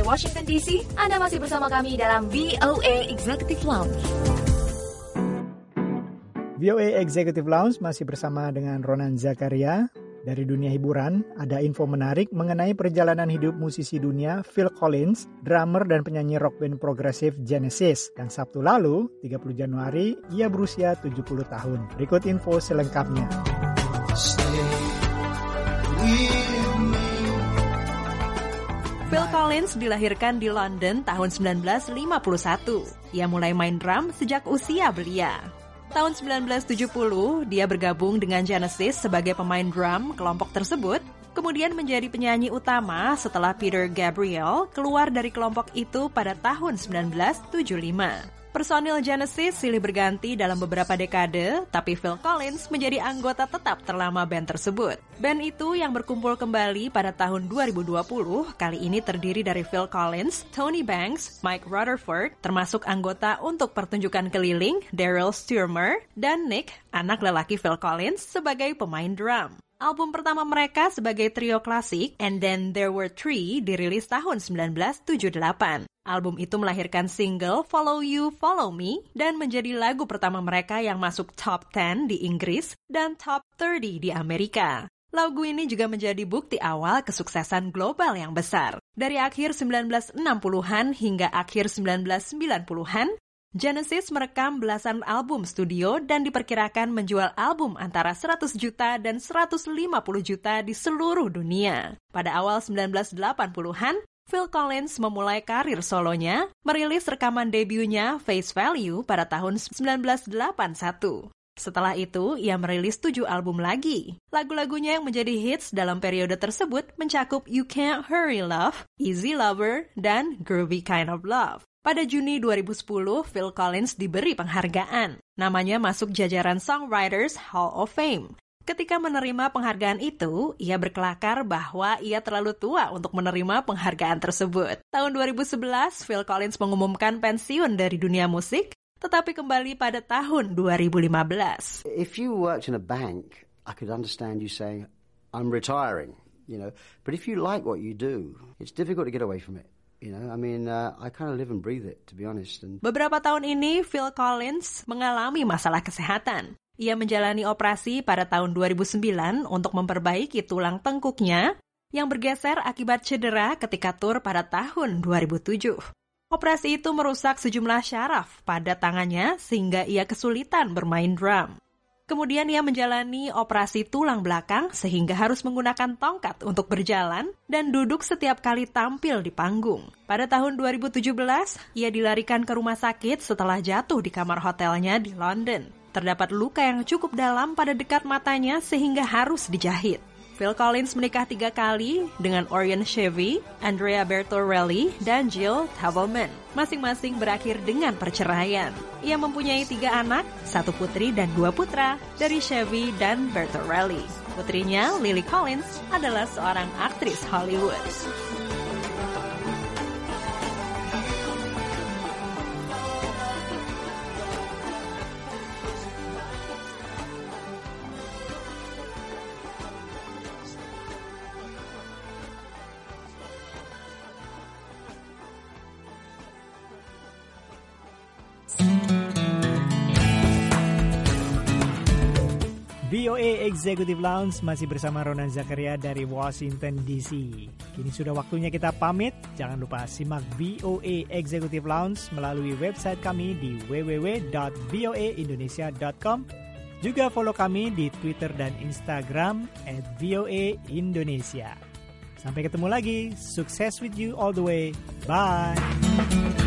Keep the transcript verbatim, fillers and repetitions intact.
dari Washington D C, Anda masih bersama kami dalam V O A Executive Lounge. V O A Executive Lounge masih bersama dengan Ronan Zakaria. Dari dunia hiburan, ada info menarik mengenai perjalanan hidup musisi dunia Phil Collins, drummer dan penyanyi rock band progresif Genesis. Dan Sabtu lalu, tiga puluh Januari, ia berusia tujuh puluh tahun. Berikut info selengkapnya. Phil Collins dilahirkan di London tahun sembilan belas lima puluh satu. Ia mulai main drum sejak usia belia. Tahun sembilan belas tujuh puluh, dia bergabung dengan Genesis sebagai pemain drum kelompok tersebut, kemudian menjadi penyanyi utama setelah Peter Gabriel keluar dari kelompok itu pada tahun sembilan belas tujuh puluh lima. Personil Genesis silih berganti dalam beberapa dekade, tapi Phil Collins menjadi anggota tetap terlama band tersebut. Band itu yang berkumpul kembali pada tahun dua ribu dua puluh, kali ini terdiri dari Phil Collins, Tony Banks, Mike Rutherford, termasuk anggota untuk pertunjukan keliling, Daryl Stuermer, dan Nick, anak lelaki Phil Collins, sebagai pemain drum. Album pertama mereka sebagai trio klasik, And Then There Were Three, dirilis tahun sembilan belas tujuh puluh delapan. Album itu melahirkan single Follow You, Follow Me, dan menjadi lagu pertama mereka yang masuk top sepuluh di Inggris dan top tiga puluh di Amerika. Lagu ini juga menjadi bukti awal kesuksesan global yang besar. Dari akhir sembilan belas enam puluhan hingga akhir sembilan belas sembilan puluhan, Genesis merekam belasan album studio dan diperkirakan menjual album antara seratus juta dan seratus lima puluh juta di seluruh dunia. Pada awal sembilan belas delapan puluhan, Phil Collins memulai karir solonya, merilis rekaman debunya Face Value pada tahun sembilan belas delapan puluh satu. Setelah itu, ia merilis tujuh album lagi. Lagu-lagunya yang menjadi hits dalam periode tersebut mencakup You Can't Hurry Love, Easy Lover, dan Groovy Kind of Love. Pada Juni dua ribu sepuluh, Phil Collins diberi penghargaan. Namanya masuk jajaran Songwriters Hall of Fame. Ketika menerima penghargaan itu, ia berkelakar bahwa ia terlalu tua untuk menerima penghargaan tersebut. Tahun dua ribu sebelas, Phil Collins mengumumkan pensiun dari dunia musik, tetapi kembali pada tahun dua ribu lima belas. If you worked in a bank, I could understand you saying, I'm retiring, you know. But if you like what you do, it's difficult to get away from it. You know, I mean, uh, I kind of live and breathe it, to be honest. And... Beberapa tahun ini, Phil Collins mengalami masalah kesehatan. Ia menjalani operasi pada tahun dua ribu sembilan untuk memperbaiki tulang tengkuknya yang bergeser akibat cedera ketika tur pada tahun dua ribu tujuh. Operasi itu merusak sejumlah syaraf pada tangannya sehingga ia kesulitan bermain drum. Kemudian ia menjalani operasi tulang belakang sehingga harus menggunakan tongkat untuk berjalan dan duduk setiap kali tampil di panggung. Pada tahun dua ribu tujuh belas, ia dilarikan ke rumah sakit setelah jatuh di kamar hotelnya di London. Terdapat luka yang cukup dalam pada dekat matanya sehingga harus dijahit. Phil Collins menikah tiga kali dengan Orion Chevy, Andrea Bertorelli, dan Jill Tavelman. Masing-masing berakhir dengan perceraian. Ia mempunyai tiga anak, satu putri dan dua putra dari Chevy dan Bertorelli. Putrinya, Lily Collins, adalah seorang aktris Hollywood. V O A Executive Lounge masih bersama Ronan Zakaria dari Washington D C. Kini sudah waktunya kita pamit. Jangan lupa simak V O A Executive Lounge melalui website kami di w w w dot v o a indonesia dot com. Juga follow kami di Twitter dan Instagram at V O A Indonesia. Sampai ketemu lagi. Success with you all the way. Bye.